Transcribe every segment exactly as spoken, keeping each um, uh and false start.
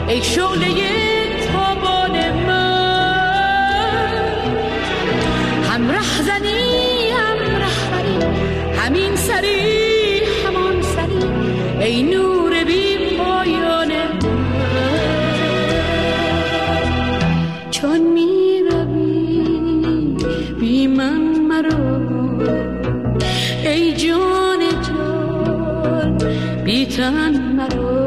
ای شعله تابان من، هم رهزنی هم رهبری، همین سری همان سری، ای نور بی پایان من. چون می روی بی من مرو، ای جان جان بی تن مرو.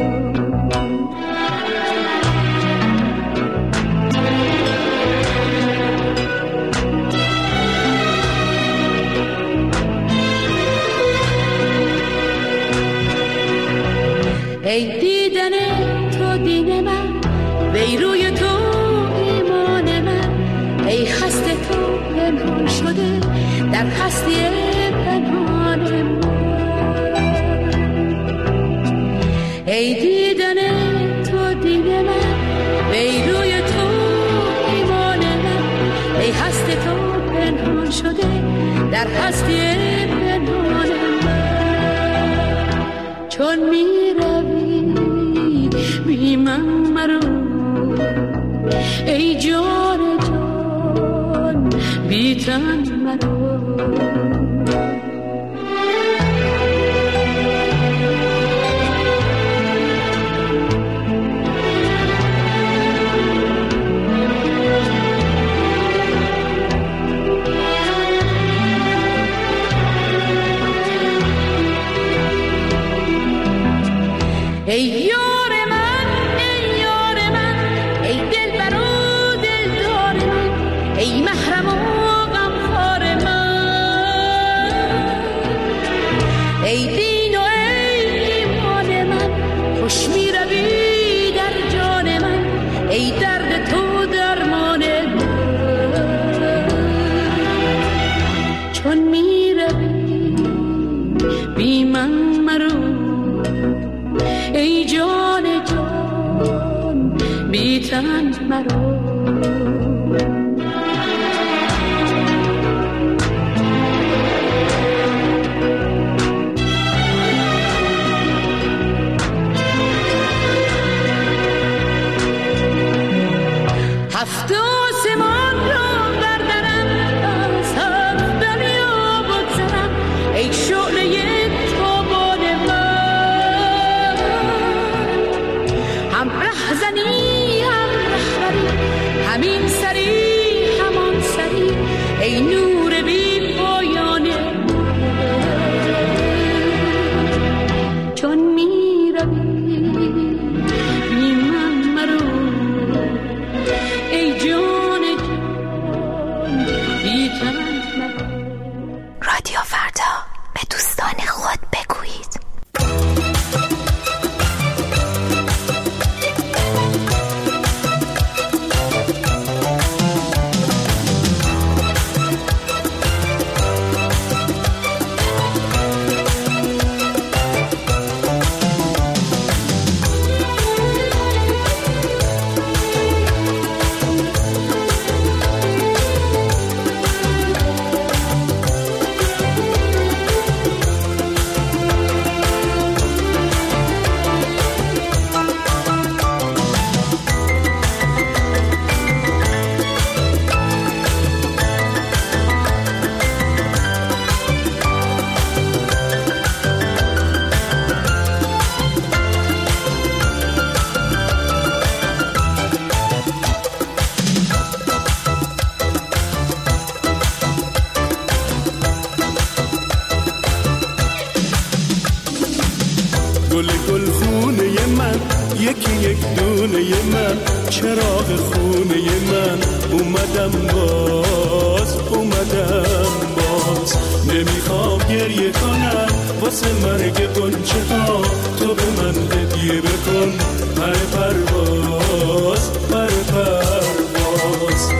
ای دیدن تو دین من، وی روی تو ایمان من، ای هست تو پنهان شده در هستی پنهان من. ای دیدن تو دین من، وی روی تو ایمان من، ای هست تو پنهان شده در هستی پنهان من. چون می روی بی من مرو، ای جان جان بی تن مرو. ای یار من، ای یار من، ای دلبر و دلدار من، ای محرم و غمخوار من، ای دین و ای ایمان من، خوش می روی در جان من، ای درد تو درمان من. چون می روی بی من مرو، ای جان جان بی تن مرو. هفت آسمان را بردرم، از هفت دریا بگذرم، ای شعله تابان من، هم رهزنی هم رهبری، همین سری همان سری، ای نور بی پایان من. چون می روی بی من مرو، ای جان جان بی تن مرو. رادیو فردا، به دوستان خود بگویید. گل گل خونه من، یکی یک دونه من، چراغ خونه من، اومدم باز اومدم باز. نمیخوام گریه کنم واسه مرگ غنچه ها، تو به من هدیه بکن پر پرواز پر پرواز.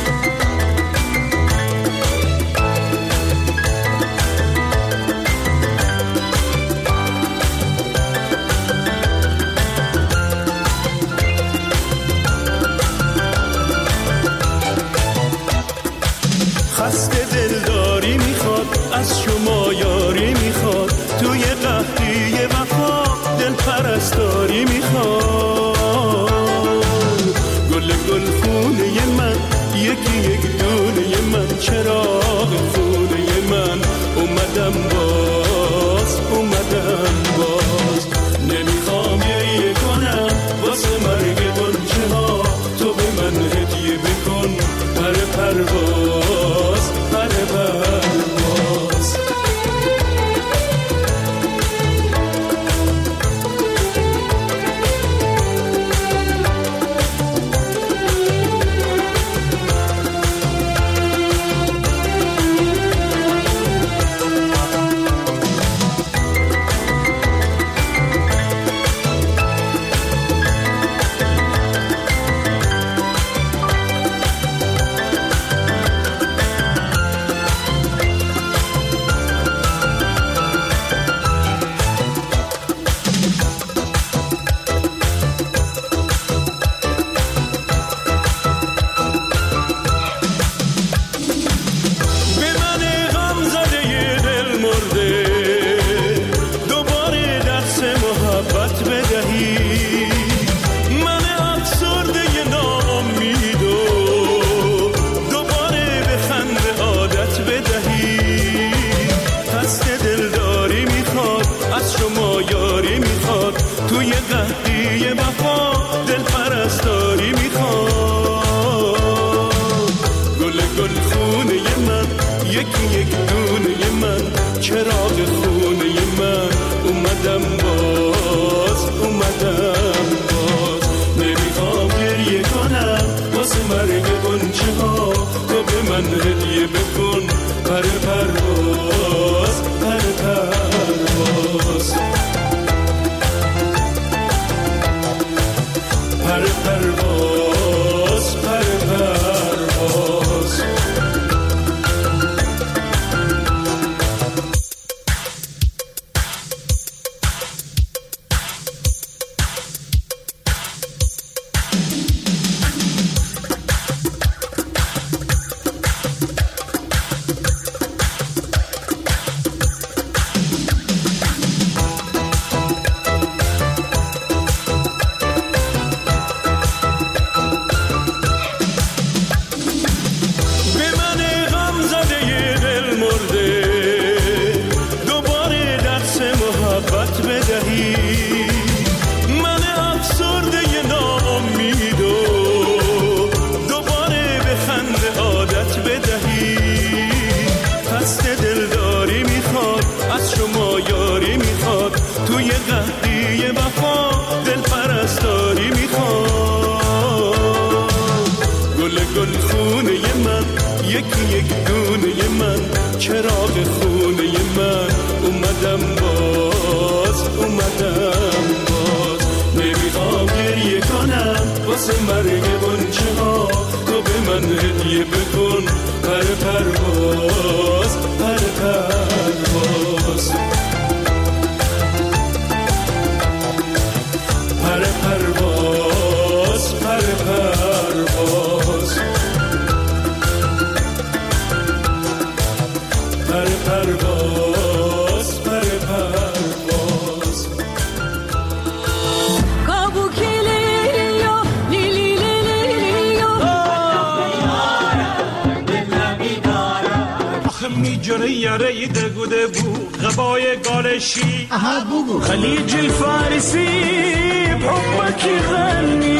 خسته دلداری میخواد، از شما یاری میخواد، توی قحطی وفا دل پرستاری میخواد. گل گل خونه من، یکی یک دونه من، چراغ خونه من. اومدم باز، اومدم باز. نمیخوام گریه کنم واسه مرگ غنچه ها، تو به من هدیه بکن پر پرواز، پر پرواز. خليج الفارسي بحبك يغني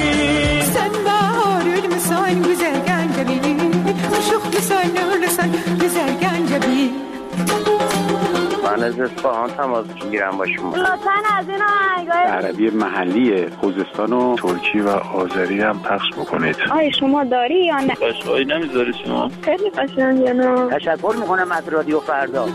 سنبار المسان güzel gencebi شوخ لسان لسان güzel gencebi. من از اصفهان تماس میگیرم با شما. لطفاً از این آهنگای عربی محلی خوزستان و ترکی و آذری هم پخش بکنید. آیا شما داری یا نه؟ قشنگی نمیذاری شما؟ خیلی قشنگه. نه تشکر میکنم از رادیو فردا.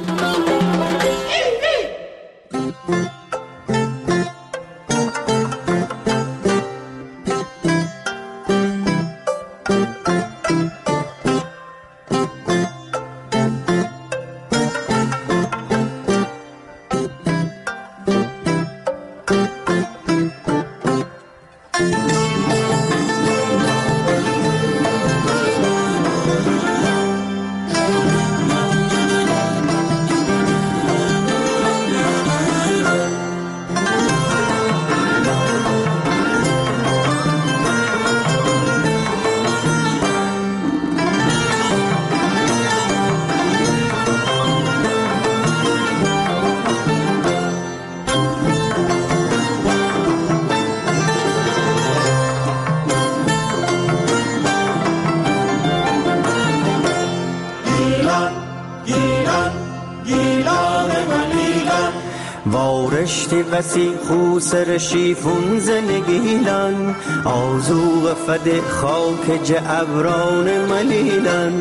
دشتی وسی خوسر شیفون زنگیلن آزوغ فد خاک جعبران ملیلن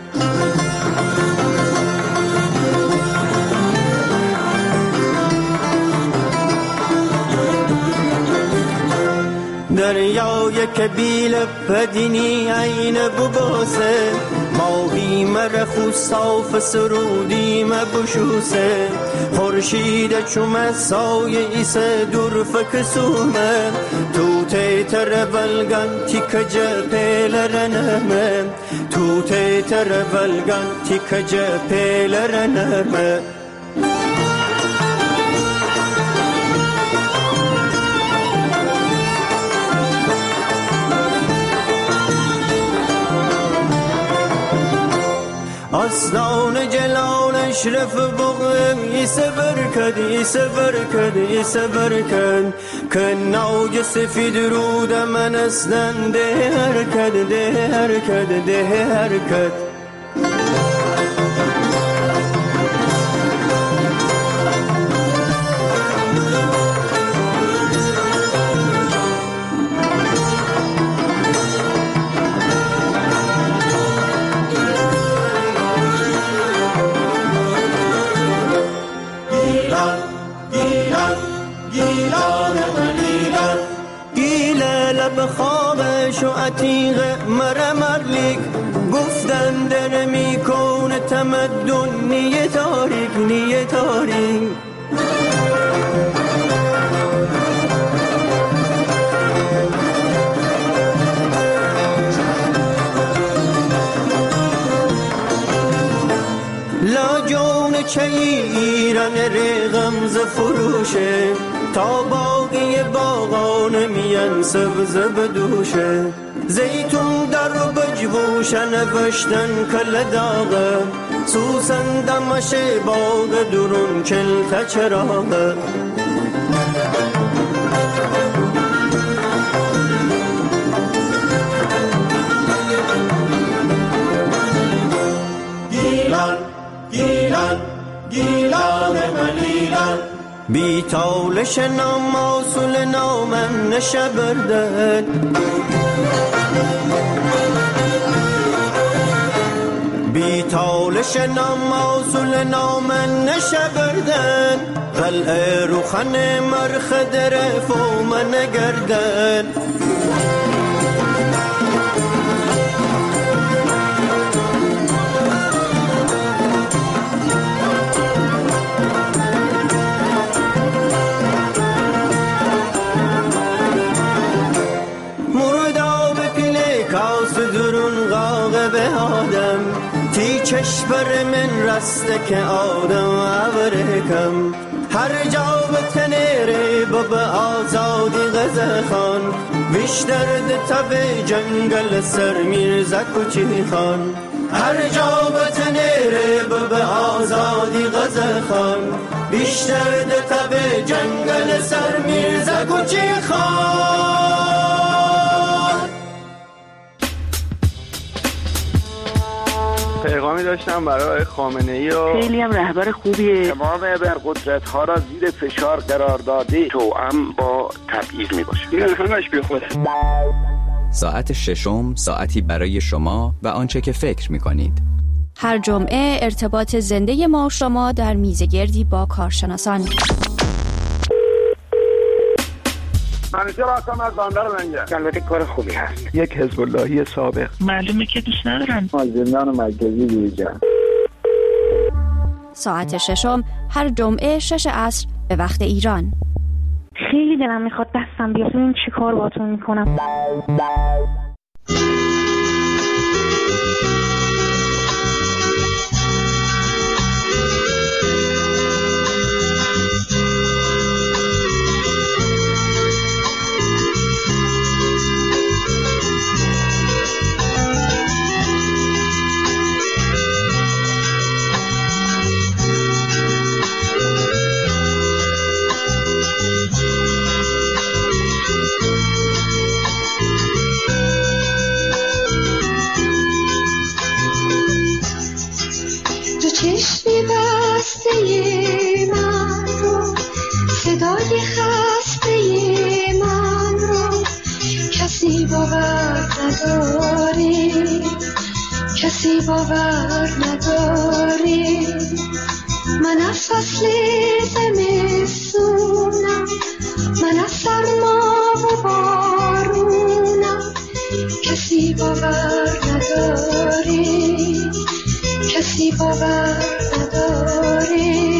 دریای کبیل پدینی عین ببوسه ماهی مرخو صاف سرودی مبشوسه خورشید چوم سایه ایسه دور فکسومه تو تیتر بلگن تیک جپیل رنمه تو تیتر بلگن تیک جپیل رنمه اسنان جلالش رف بغم ایسه برکد ایسه برکد ایسه برکد که ناگ سفید رود من اسنن ده حرکت ده حرکت ده حرکت خوابش و عتیق مرمرلیک گفتن در میکون تمدن نیه تاریک نیه تاریک لا جون چه ایران رغم ز فروشه تا باقی باغان میان سبز بدوشه زیتون در و بجوشن نوشتن کل داغه سوسن دمش باغ درون چل تچراغه گیلان گیلان گیلان ملیلان بی تالش نام موصول نامم نشبردن بی تالش نام موصول نامم نشبردن قلعه روخن مرخد رفو من گردن تی چشبر من رسته که آدم عبرکم هر جا به تنیره باب آزادی غزه خان بیشتر ده تب جنگل سر میرزا کچی خان هر جا به تنیره باب آزادی غزه خان بیشتر ده تب جنگل سر میرزا کچی خان. پیغامی داشتم برای خامنه‌ای و خیلی هم رهبر خوبیه. تمام ابرقدرت ها را زیر فشار قرار داده توأم با تبعیض می باشه. این همش بی خوده. ساعت ششم ساعتی برای شما و آنچه که فکر می کنید. هر جمعه ارتباط زنده ما شما در میزگردی با کارشناسان. همیشه راستم از باندر منگه. البته کار خوبی هست. یک حزب اللهی سابق. معلومه که دوست ندارن. زندان مرکزی دیجا. ساعت ششم هر جمعه شش عصر به وقت ایران. خیلی دلم میخواد دستم بیاد ببین چی کار باتون میکنم. نداری، کسی باور نداری. من از فصل زمستونم، من از سرما و بارونم، کسی باور نداری، کسی باور نداری.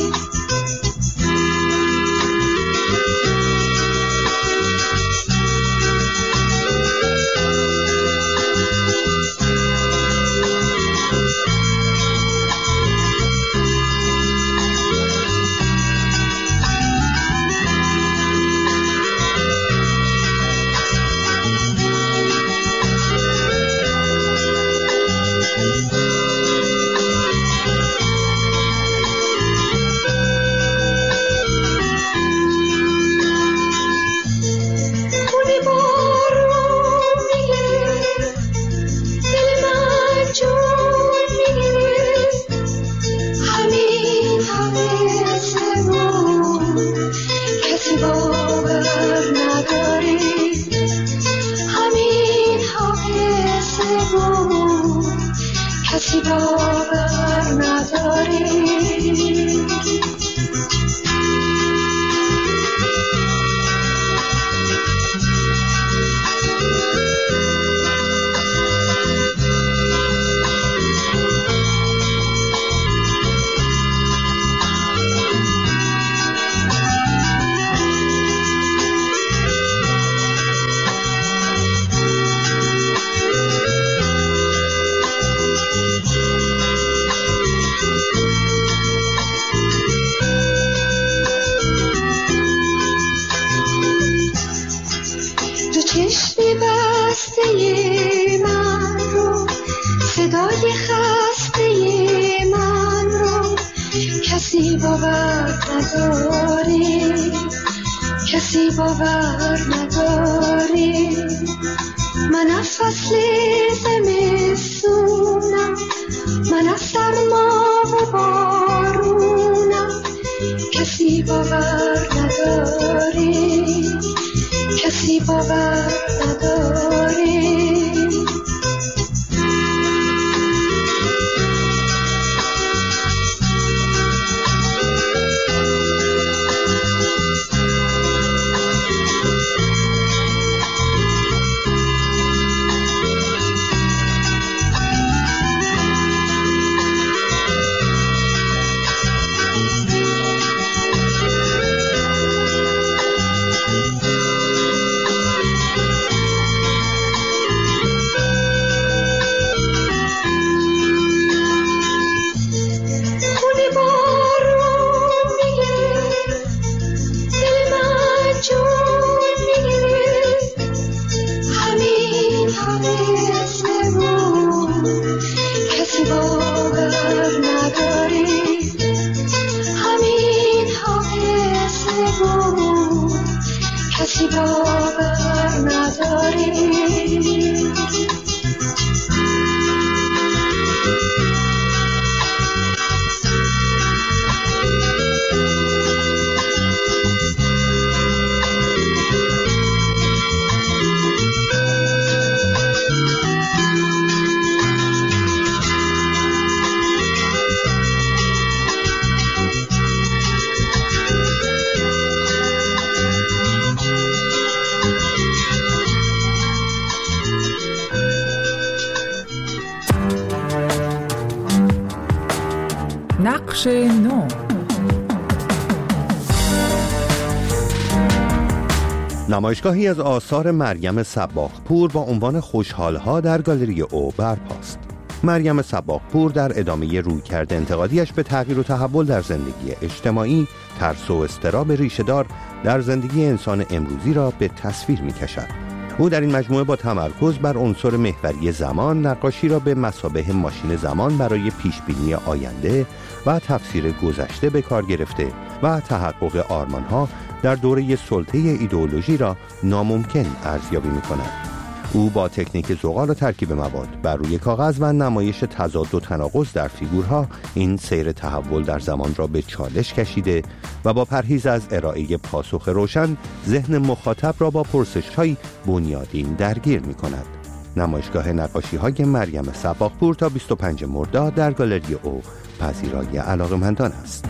کسی باور نداری. چشمی بسته من رو، صدای خسته من رو، کسی باور نداری، کسی باور نداری. من از فصل زمستونم، من از سرما و بارونم، کسی باور نداری، کسی باور نداری. کسی باور نداری. نقش نو. نمایشگاهی از آثار مریم صباغپور با عنوان خوشحال‌ها در گالری او برپاست. مریم صباغپور در ادامه رویکرد انتقادیش به تغییر و تحول در زندگی اجتماعی، ترس و اضطراب ریشه‌دار در زندگی انسان امروزی را به تصویر می‌کشد. او در این مجموعه با تمرکز بر عنصر محوری زمان، نقاشی را به مثابه ماشین زمان برای پیشبینی آینده و تفسیر گذشته به کار گرفته و تحقق آرمان‌ها در دوره سلطه ایدئولوژی را ناممکن ارزیابی می‌کند. او با تکنیک زغال و ترکیب مواد بر روی کاغذ و نمایش تضاد و تناقض در فیگورها این سیر تحول در زمان را به چالش کشیده و با پرهیز از ارائه پاسخ روشن ذهن مخاطب را با پرسش‌های بنیادین درگیر می‌کند. نمایشگاه نقاشی‌های مریم سباقپور تا بیست و پنجم مرداد در گالری او پذیرای علاقه‌مندان است.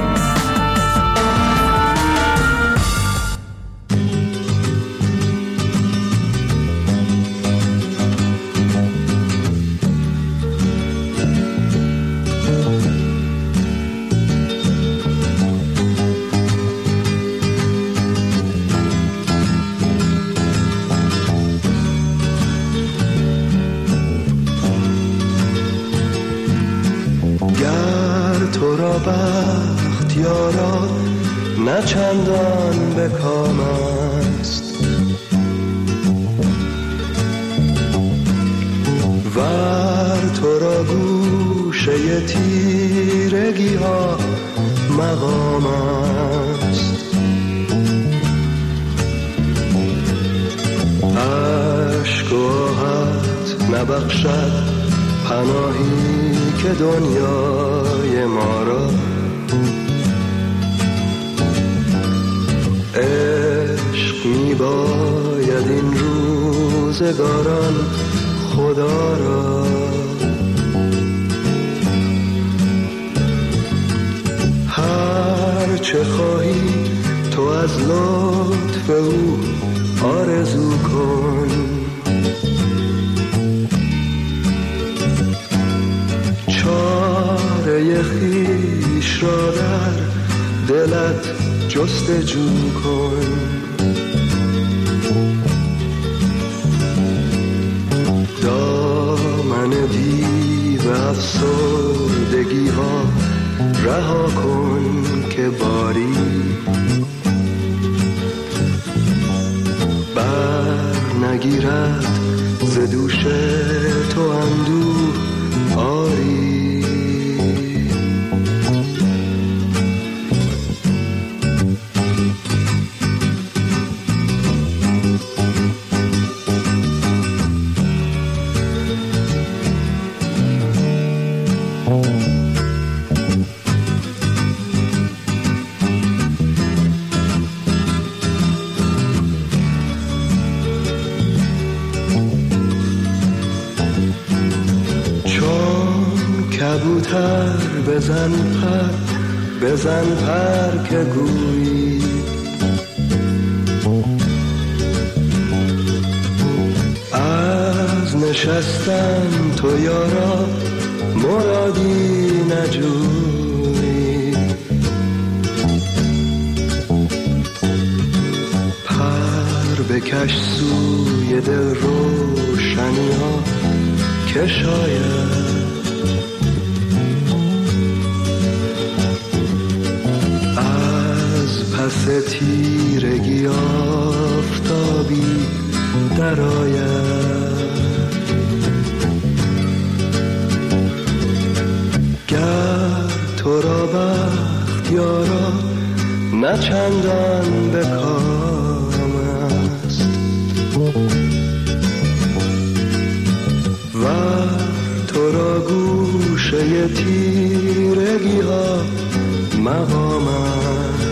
بخت یارا نه چندان به کام است، ور تو را گوشه تیرگی ها مقام است. عشق و آهت نبخشد پناهی که دنیای ما را، عشق می باید این روزگاران خدا را. هر چه خواهی تو از لطف او آرزو کن، چاره خویش را در دلت جستجو کن. دامن دیو افسردگی ها رها کن که باری بر نگیرد ز دوش تو اندوه آری. کبوتر بزن پر بزن پر که گویی، از نشستن تو یارا مرادی نجویی. پر بکش سوی دل روشنی ها که شاید پس تیرگی آفتابی درآید. گر تو را بخت یارا نه چندان به کام است، و تو را گوشه تیرگی ها مقام است.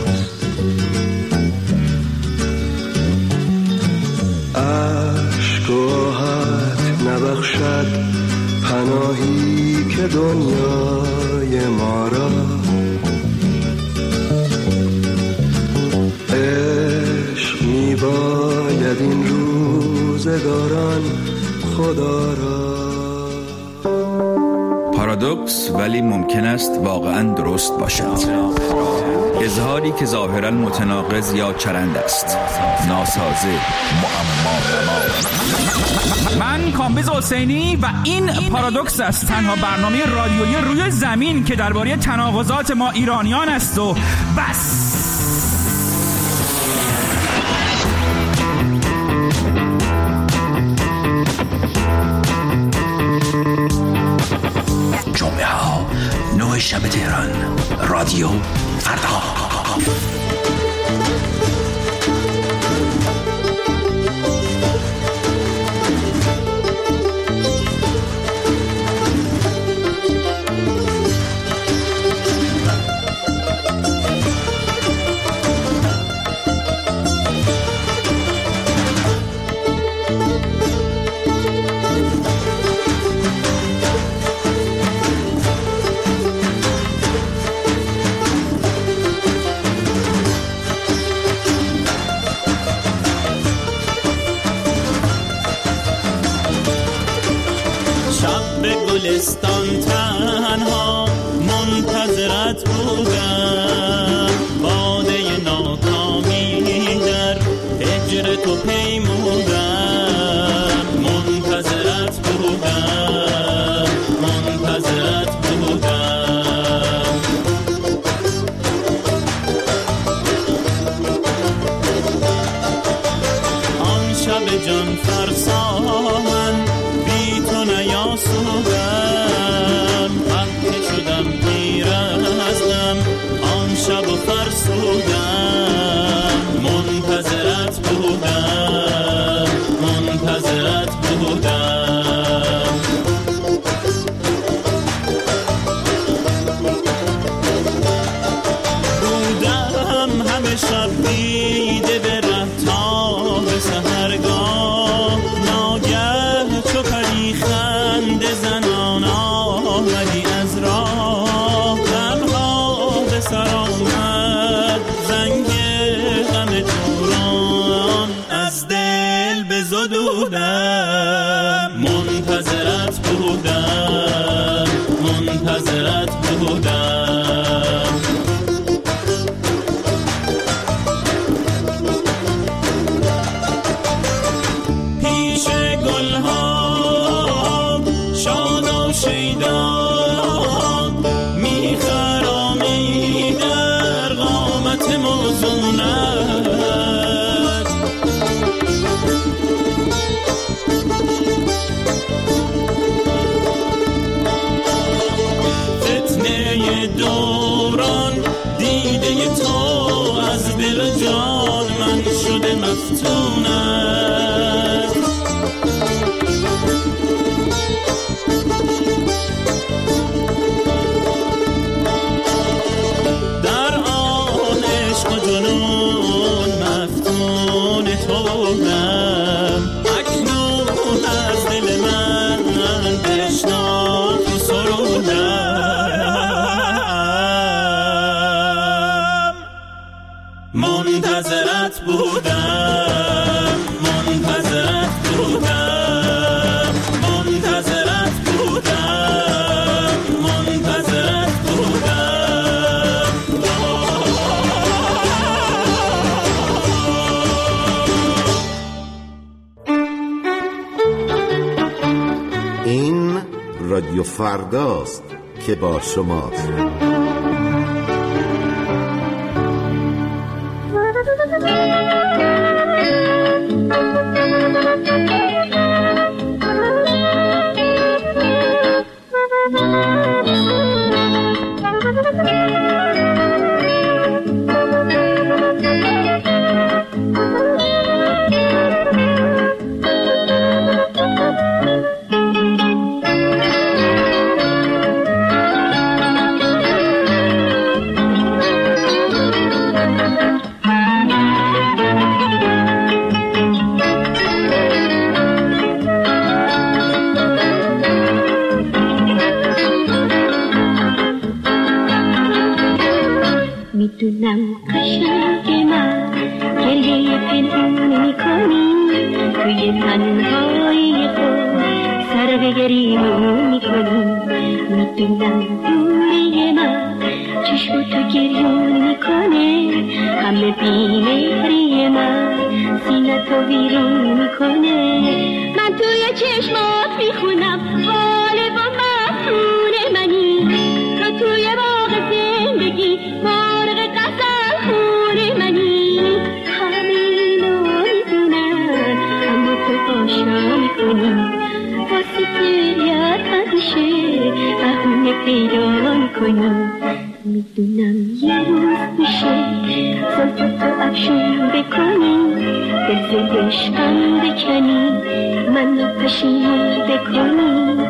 عشق و آهت نبخشد پناهی که دنیای ما را، عشق می باید این روزگاران خدا را. پارادوکس ولی ممکن است واقعا درست باشد. اظهاری که ظاهرا متناقض یا چرند است، ناسازه، معما. من کامبیز حسینی و این پارادوکس است، تنها برنامه رادیویی روی زمین که درباره تناقضات ما ایرانیان است و بس. جمعه ها نه شب تهران، رادیو فردا. گلستان تنها منتظرت بودم، باده ناکامی در هجر تو پیمودم، منتظرت بودم، منتظرت بودم. آن شب جان فرسا من بی تو نیاسودم، خفته شدم پیر از غم آن شب و فرسودم، منتظرت بودم، منتظرت بودم. بودم همه شب دیده به ره تا به سحرگاه، ناگه چو پری خنده زنان آمدی از راه، غمها به سر آمد زنگ غم دوران از دل بزدودم، منتظرت بودم، منتظرت بودم. پیش گلها شاد و شیدا میخرامی در قامت موزونت، فتنه دوران دیده تو از دل جان من شده مفتونت. در آن عشق و جنون مفتون توام، اکنون از دل من بشنو تو سرودم، منتظرت بودم، منتظرت بودم، منتظرت بودم، منتظرت بودم. این رادیو فرداست که با شماست. میدونم قشنگ من گریه پنهون میکنی، توی تنهایی خود سر به گریمون میکنی. میدونم دوری من چشم تو گریون میکنه، همه بیمهری من سینه تو بیرون میکنه. من توی چشمات میخونم حال با مفتون منی، تو توی باغ زندگی مرغ قسم خون منی. همه اینو میدونن اما تو آشنا میکنی، واسه گریت همیشه بهونه پیدا میکنی. میدونم یه روز میشه زلف تو افشون بکنی، دل عشقم بکنی، منو پشیمون بکنی.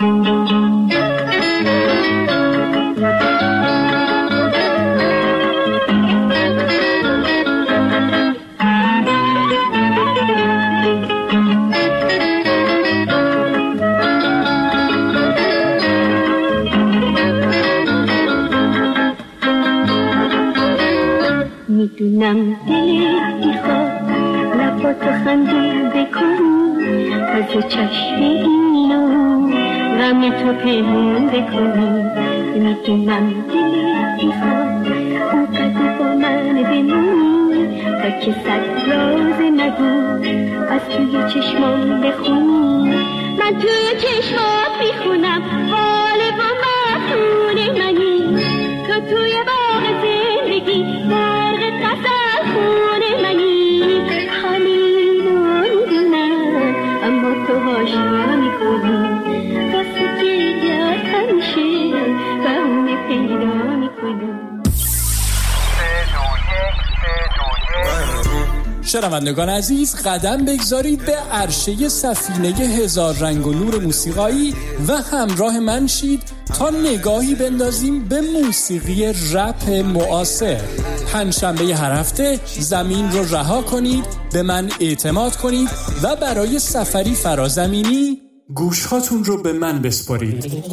میدونم دلت میخواد لباتو خندون بکنی، از چشم اینو غم تو پنهون بکنی. میدونم دلت میخواد اونقدر با من بمونی تا که صد راز نگو از توی چشمام بخونی. من توی چشمات میخونم حال با مخون منی. تو توی باغ زندگی برق غزل خون منی. همینو میدونم اما تو هاشا میکنی واسه گریت همیشه بهونه پیدا میکنی. شنوندگان عزیز، قدم بگذارید به عرشه سفینه هزار رنگ و نور موسیقایی و همراه من شید تا نگاهی بندازیم به موسیقی رپ معاصر. پنجشنبه هر هفته زمین رو رها کنید، به من اعتماد کنید و برای سفری فرازمینی گوشهاتون رو به من بسپارید.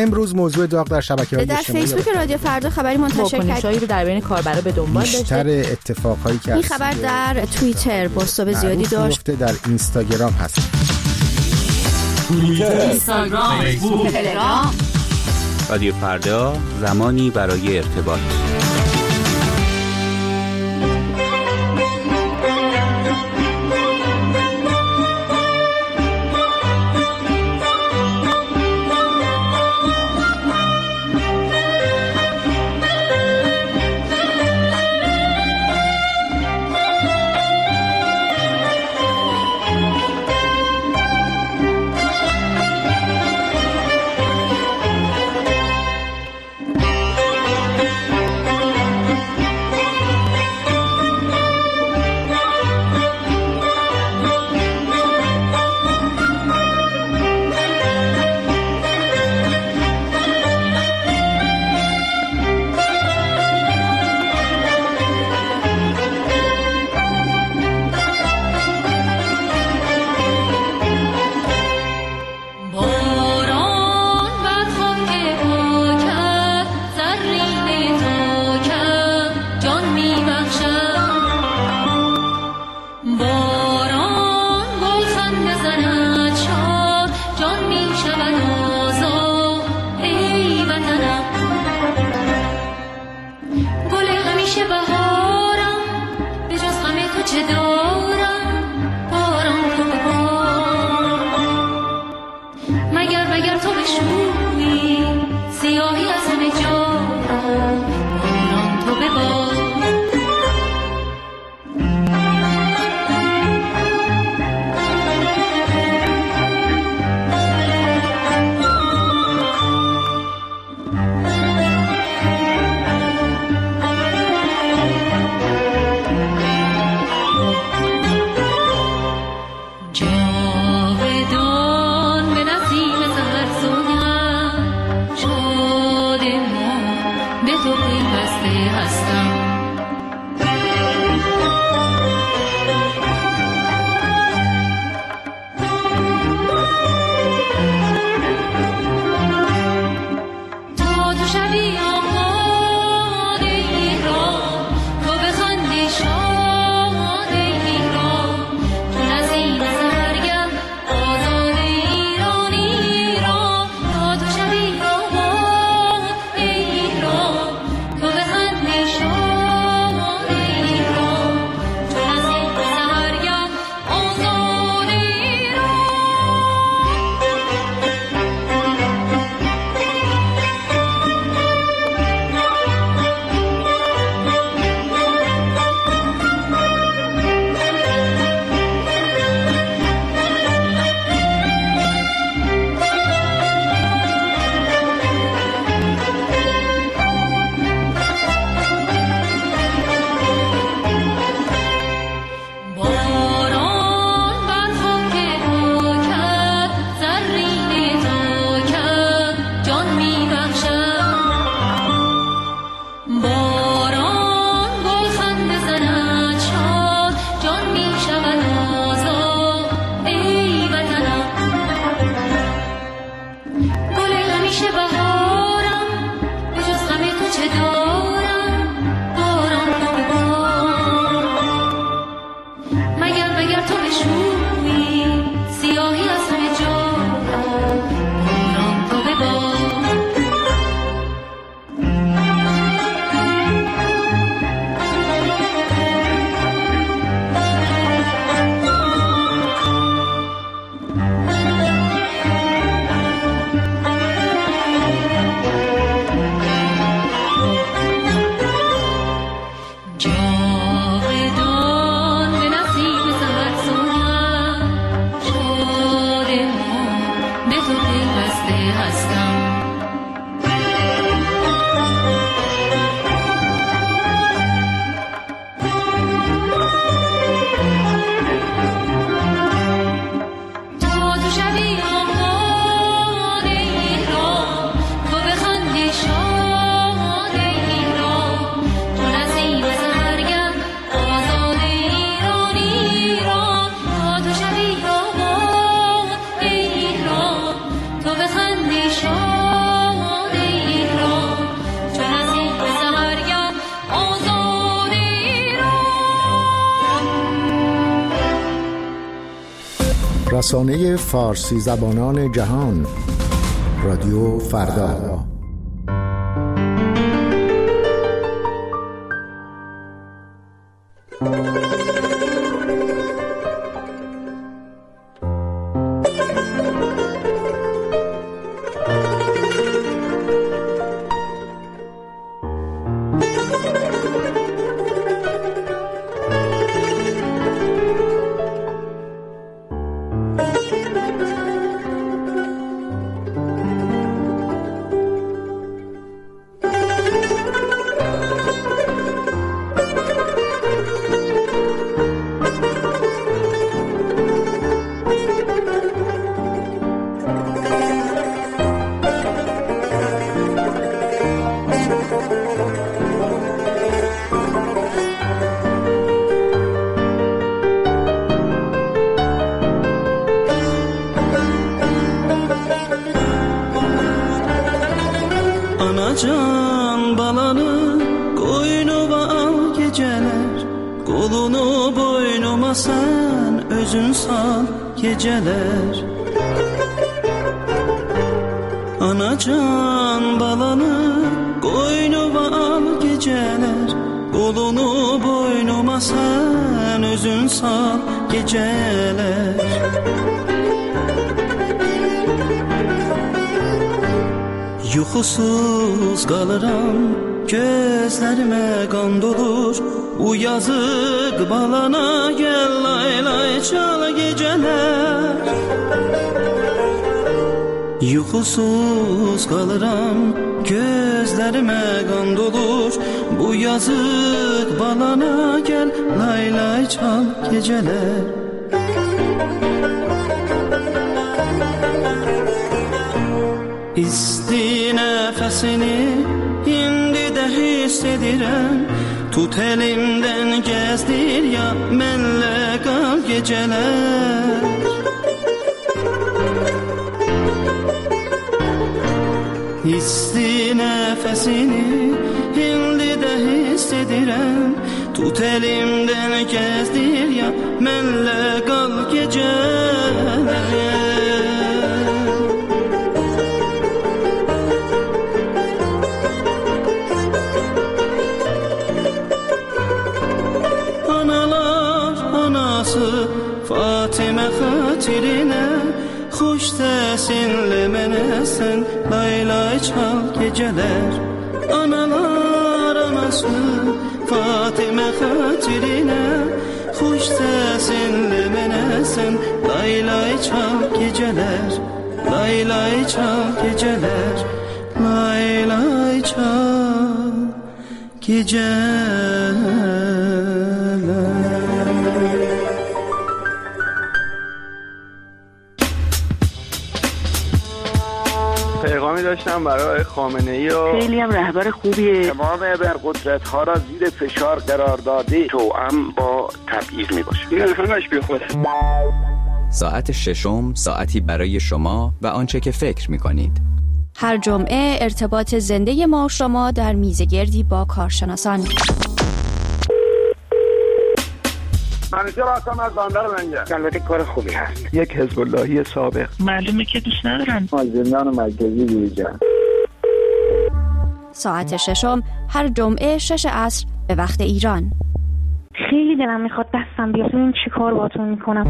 امروز موضوع داغ در شبکه‌های در اجتماعی فیسبوک رادیو فردا خبری منتشر کرد واکنش‌هایی رو در بین کاربرا به دنبال داشته. بیشتر اتفاقایی که این خبر در توییتر بازتاب زیادی داشت. در اینستاگرام هست. توییتر، اینستاگرام، فیسبوک، تلگرام. رادیو فردا، زمانی برای ارتباط. رسانه فارسی زبانان جهان، رادیو فردا. Anacan balanı koynuma al geceler, kolunu boynuma sen özün sal geceler. Anacan balanı koynuma al geceler, kolunu boynuma sen özün sal geceler. Yuxusuz qalıram, gözlərimə qan dolur. Bu yazıq balana gəl lay lay çal gecələr. Yuxusuz qalıram, gözlərimə qan dolur. Bu yazıq balana gəl lay lay çal gecələr. İsti nəfəsini indi də hiss edirəm. Tut elimdən gəzdir ya mənlə qal gecələr. İsti nəfəsini indi də hiss edirəm. Tut elimdən gəzdir ya mənlə qal gecələr. Fatimə xatirinə xoş səsinlə mənə sən lay lay çal gecələr. Analar anası Fatimə xatirinə xoş səsinlə mənə sən lay lay çal gecələr. Lay lay çal gecələr. Lay lay çal gecələr. پیغامی داشتم برای خامنه‌ای و خیلی هم رهبر خوبیه. تمام ابرقدرت ها را زیر فشار قرار داده توأم با تبعیض میباشه. این همش بی خوده. ساعت ششم ساعتی برای شما و آنچه که فکر میکنید. هر جمعه ارتباط زنده ما و شما در میزگردی با کارشناسان. منیجر هستم از بندر منجر. البته کار خوبی هست. یک حزب اللهی سابق. معلومه که دوست ندارن. زندان مرکزی بیرجان. ساعت ششم هر جمعه شش عصر به وقت ایران. خیلی دلم میخواد دستم بیاد ببینم چی کار باهاتون میکنم.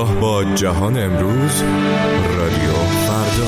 همراه با جهان امروز، رادیو فردا.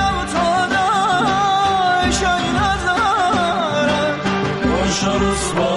رسوا